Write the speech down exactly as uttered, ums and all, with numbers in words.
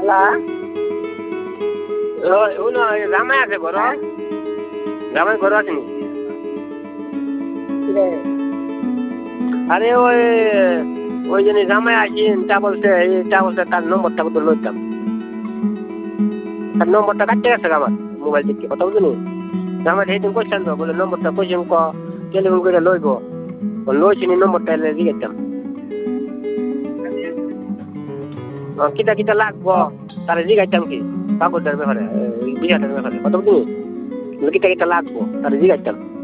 হ্যাঁ ওই জামাই আছে ঘর জামাই ঘর আসেনি আরে ওই ওই জন্য জামাই আসি তা বলছে তা বলছে তার নম্বরটা কত লইতাম তার নম্বরটা কাটতে গেছে আমার মোবাইল থেকে কথা বুঝলি জামাই সেইদিন কোশ্চেন তো বলে নম্বরটা কোশ্চেন ক টেলিফোন করে লইব লইছিনি নম্বরটা এলে দিয়েতাম কিতা কিতা লাগবো তারা জিগাইতাম কি কাগজের ব্যাপারে বিঘাটার ব্যাপারে কথা বুঝলি কিতা কিতা লাগবো তারা জিগাইতাম